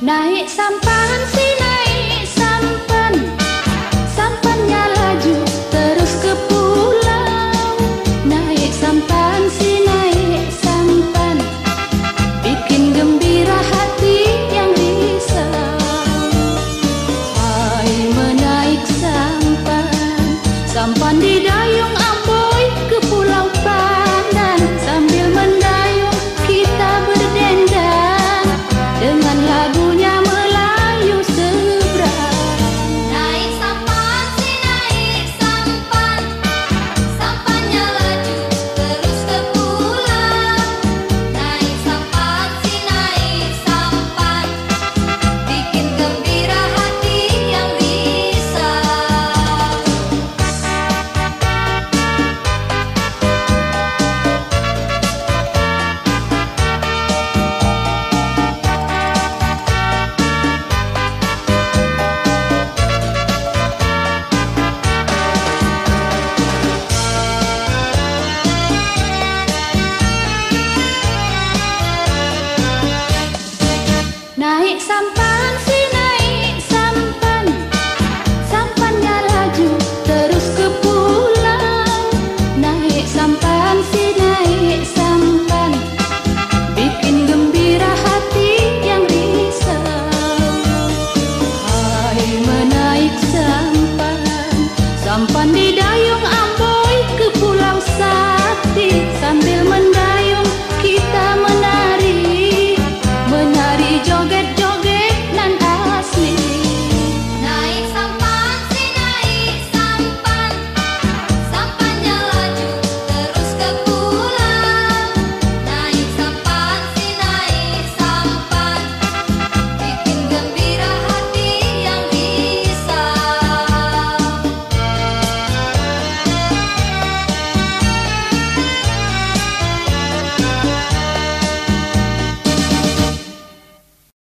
Naik sampan si naik sampan, sampannya laju terus ke pulau. Naik sampan si naik sampan, bikin gembira hati yang risau. Hai menaik sampan, sampan didayung amboi ke Pulau Pandan. Sambil mendayung kita berdendang dengan lagunya Melayu seberang. Naik sampan si naik sampan, sampannya laju terus ke pulau. Naik sampan si naik sampan, bikin gembira hati yang risau. Naik sampan